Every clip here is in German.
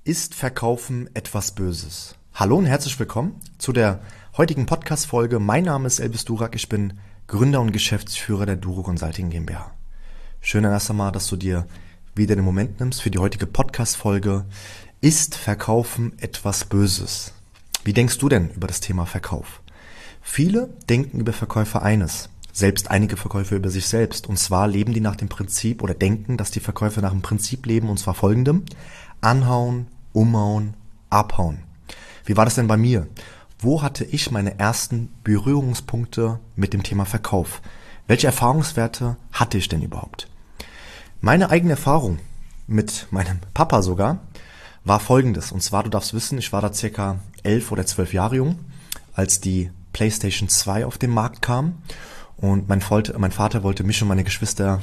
Ist Verkaufen etwas Böses? Hallo und herzlich willkommen zu der heutigen Podcast-Folge. Mein Name ist Elvis Durak, ich bin Gründer und Geschäftsführer der Duro Consulting GmbH. Schön erst einmal, dass du dir wieder den Moment nimmst für die heutige Podcast-Folge. Ist Verkaufen etwas Böses? Wie denkst du denn über das Thema Verkauf? Viele denken über Verkäufer eines, selbst einige Verkäufer über sich selbst. Und zwar leben die nach dem Prinzip oder denken, dass die Verkäufer nach dem Prinzip leben, und zwar folgendem: Anhauen, umhauen, abhauen. Wie war das denn bei mir? Wo hatte ich meine ersten Berührungspunkte mit dem Thema Verkauf? Welche Erfahrungswerte hatte ich denn überhaupt? Meine eigene Erfahrung mit meinem Papa sogar war folgendes. Und zwar, du darfst wissen, ich war da circa 11 oder 12 Jahre jung, als die PlayStation 2 auf den Markt kam. Und mein Vater wollte mich und meine Geschwister,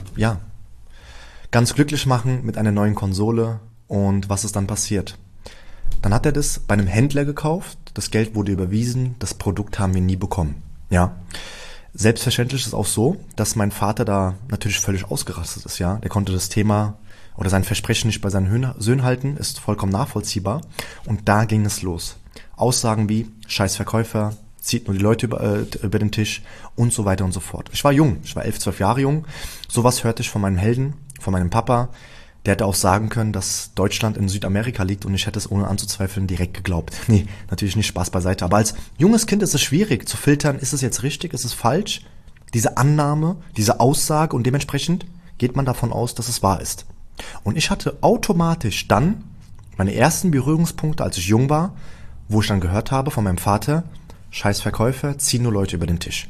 ganz glücklich machen mit einer neuen Konsole. Und was ist dann passiert? Dann hat er das bei einem Händler gekauft, das Geld wurde überwiesen, das Produkt haben wir nie bekommen. Ja. Selbstverständlich ist es auch so, dass mein Vater da natürlich völlig ausgerastet ist. Ja, der konnte das Thema oder sein Versprechen nicht bei seinen Söhnen halten, ist vollkommen nachvollziehbar. Und da ging es los. Aussagen wie: Scheiß Verkäufer, zieht nur die Leute über den Tisch und so weiter und so fort. Ich war jung, ich war 11, 12 Jahre jung. Sowas hörte ich von meinem Helden, von meinem Papa. Der hätte auch sagen können, dass Deutschland in Südamerika liegt, und ich hätte es ohne anzuzweifeln direkt geglaubt. Nee, natürlich nicht, Spaß beiseite. Aber als junges Kind ist es schwierig zu filtern, ist es jetzt richtig, ist es falsch? Diese Annahme, diese Aussage, und dementsprechend geht man davon aus, dass es wahr ist. Und ich hatte automatisch dann meine ersten Berührungspunkte, als ich jung war, wo ich dann gehört habe von meinem Vater: Scheiß Verkäufer, ziehen nur Leute über den Tisch.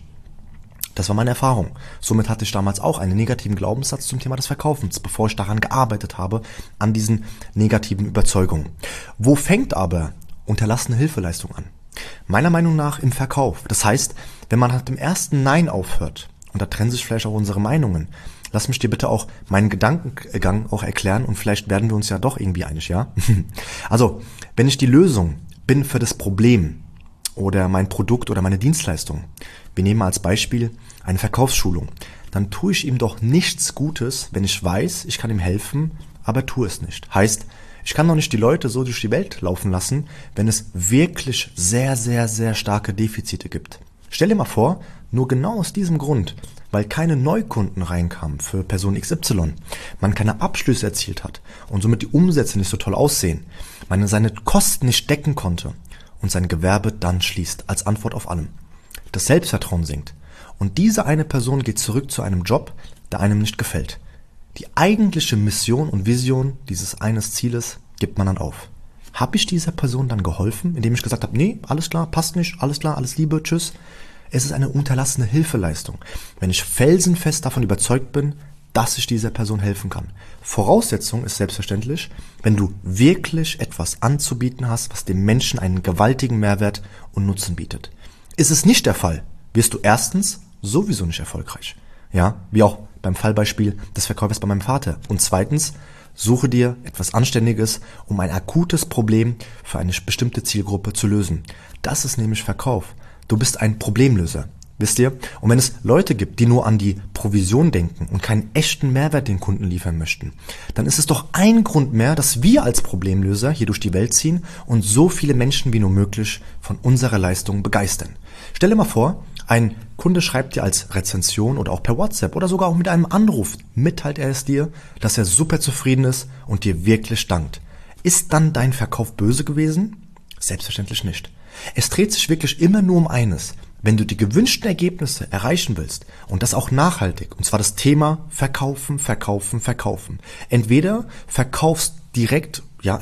Das war meine Erfahrung. Somit hatte ich damals auch einen negativen Glaubenssatz zum Thema des Verkaufens, bevor ich daran gearbeitet habe, an diesen negativen Überzeugungen. Wo fängt aber unterlassene Hilfeleistung an? Meiner Meinung nach im Verkauf. Das heißt, wenn man nach dem ersten Nein aufhört, und da trennen sich vielleicht auch unsere Meinungen, lass mich dir bitte auch meinen Gedankengang auch erklären, und vielleicht werden wir uns ja doch irgendwie einig, ja? Also, wenn ich die Lösung bin für das Problem oder mein Produkt oder meine Dienstleistung, wir nehmen als Beispiel eine Verkaufsschulung, dann tue ich ihm doch nichts Gutes, wenn ich weiß, ich kann ihm helfen, aber tue es nicht. Heißt, ich kann doch nicht die Leute so durch die Welt laufen lassen, wenn es wirklich sehr, sehr, sehr starke Defizite gibt. Stell dir mal vor, nur genau aus diesem Grund, weil keine Neukunden reinkamen für Person XY, man keine Abschlüsse erzielt hat und somit die Umsätze nicht so toll aussehen, man seine Kosten nicht decken konnte und sein Gewerbe dann schließt, als Antwort auf allem. Das Selbstvertrauen sinkt. Und diese eine Person geht zurück zu einem Job, der einem nicht gefällt. Die eigentliche Mission und Vision dieses eines Zieles gibt man dann auf. Habe ich dieser Person dann geholfen, indem ich gesagt habe: Nee, alles klar, passt nicht, alles klar, alles Liebe, tschüss? Es ist eine unterlassene Hilfeleistung, wenn ich felsenfest davon überzeugt bin, dass ich dieser Person helfen kann. Voraussetzung ist selbstverständlich, wenn du wirklich etwas anzubieten hast, was dem Menschen einen gewaltigen Mehrwert und Nutzen bietet. Ist es nicht der Fall, wirst du erstens sowieso nicht erfolgreich. Ja, wie auch beim Fallbeispiel des Verkäufers bei meinem Vater. Und zweitens, suche dir etwas Anständiges, um ein akutes Problem für eine bestimmte Zielgruppe zu lösen. Das ist nämlich Verkauf. Du bist ein Problemlöser. Wisst ihr? Und wenn es Leute gibt, die nur an die Provision denken und keinen echten Mehrwert den Kunden liefern möchten, dann ist es doch ein Grund mehr, dass wir als Problemlöser hier durch die Welt ziehen und so viele Menschen wie nur möglich von unserer Leistung begeistern. Stell dir mal vor, ein Kunde schreibt dir als Rezension oder auch per WhatsApp oder sogar auch mit einem Anruf, mitteilt er es dir, dass er super zufrieden ist und dir wirklich dankt. Ist dann dein Verkauf böse gewesen? Selbstverständlich nicht. Es dreht sich wirklich immer nur um eines: Wenn du die gewünschten Ergebnisse erreichen willst, und das auch nachhaltig, und zwar das Thema Verkaufen, Verkaufen, Verkaufen. Entweder verkaufst du direkt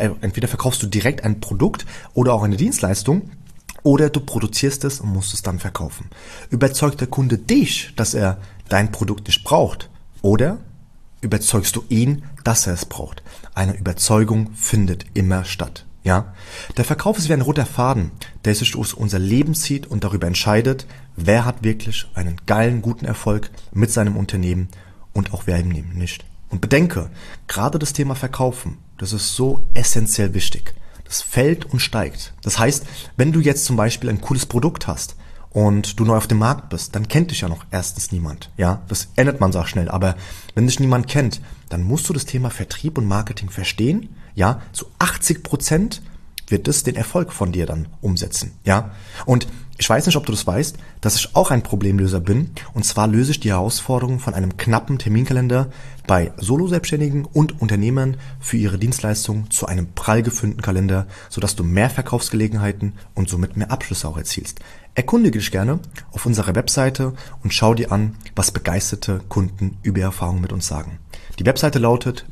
ein Produkt oder auch eine Dienstleistung, oder du produzierst es und musst es dann verkaufen. Überzeugt der Kunde dich, dass er dein Produkt nicht braucht, oder überzeugst du ihn, dass er es braucht? Eine Überzeugung findet immer statt. Ja, der Verkauf ist wie ein roter Faden, der sich durch unser Leben zieht und darüber entscheidet, wer hat wirklich einen geilen, guten Erfolg mit seinem Unternehmen und auch wer eben nicht. Und bedenke, gerade das Thema Verkaufen, das ist so essentiell wichtig. Das fällt und steigt. Das heißt, wenn du jetzt zum Beispiel ein cooles Produkt hast und du neu auf dem Markt bist, dann kennt dich ja noch erstens niemand. Ja, das ändert man so auch schnell. Aber wenn dich niemand kennt, dann musst du das Thema Vertrieb und Marketing verstehen. Ja, zu 80% wird es den Erfolg von dir dann umsetzen. Ja, und ich weiß nicht, ob du das weißt, dass ich auch ein Problemlöser bin. Und zwar löse ich die Herausforderung von einem knappen Terminkalender bei Solo-Selbstständigen und Unternehmern für ihre Dienstleistungen zu einem prall gefüllten Kalender, sodass du mehr Verkaufsgelegenheiten und somit mehr Abschlüsse auch erzielst. Erkundige dich gerne auf unserer Webseite und schau dir an, was begeisterte Kunden über ihre Erfahrungen mit uns sagen. Die Webseite lautet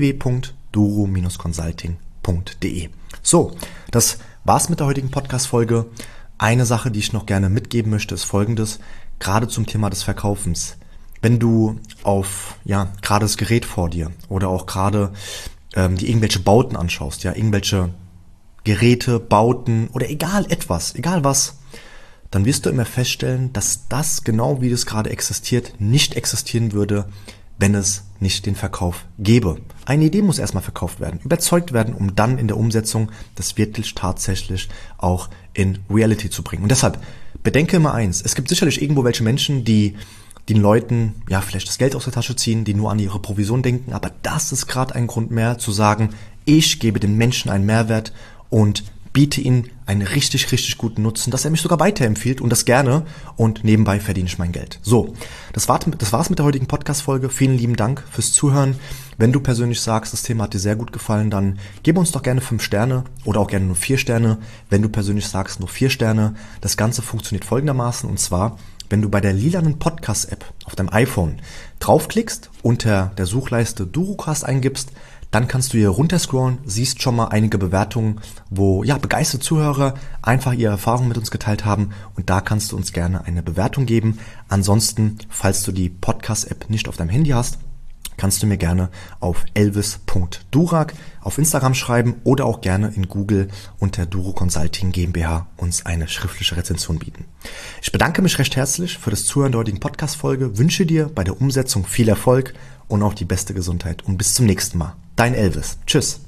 www.duro-consulting.de. So, das war's mit der heutigen Podcast-Folge. Eine Sache, die ich noch gerne mitgeben möchte, ist Folgendes, gerade zum Thema des Verkaufens. Wenn du auf, gerade das Gerät vor dir oder auch gerade die irgendwelche Bauten anschaust, irgendwelche Geräte, Bauten oder egal was, dann wirst du immer feststellen, dass das, genau wie das gerade existiert, nicht existieren würde, wenn es nicht den Verkauf gäbe. Eine Idee muss erstmal verkauft werden, überzeugt werden, um dann in der Umsetzung das wirklich tatsächlich auch in Reality zu bringen. Und deshalb bedenke immer eins, es gibt sicherlich irgendwo welche Menschen, die den Leuten vielleicht das Geld aus der Tasche ziehen, die nur an ihre Provision denken, aber das ist gerade ein Grund mehr zu sagen, ich gebe den Menschen einen Mehrwert und biete ihm einen richtig, richtig guten Nutzen, dass er mich sogar weiterempfiehlt und das gerne und nebenbei verdiene ich mein Geld. So, das war's mit der heutigen Podcast-Folge. Vielen lieben Dank fürs Zuhören. Wenn du persönlich sagst, das Thema hat dir sehr gut gefallen, dann gib uns doch gerne 5 Sterne oder auch gerne nur 4 Sterne. Wenn du persönlich sagst, nur 4 Sterne. Das Ganze funktioniert folgendermaßen und zwar, wenn du bei der lilanen Podcast-App auf deinem iPhone draufklickst, unter der Suchleiste Durocast eingibst, dann kannst du hier runterscrollen, siehst schon mal einige Bewertungen, wo begeisterte Zuhörer einfach ihre Erfahrungen mit uns geteilt haben und da kannst du uns gerne eine Bewertung geben. Ansonsten, falls du die Podcast-App nicht auf deinem Handy hast, kannst du mir gerne auf elvis.durak auf Instagram schreiben oder auch gerne in Google unter Duro Consulting GmbH uns eine schriftliche Rezension bieten. Ich bedanke mich recht herzlich für das Zuhören der heutigen Podcast-Folge, wünsche dir bei der Umsetzung viel Erfolg und auch die beste Gesundheit und bis zum nächsten Mal. Dein Elvis. Tschüss.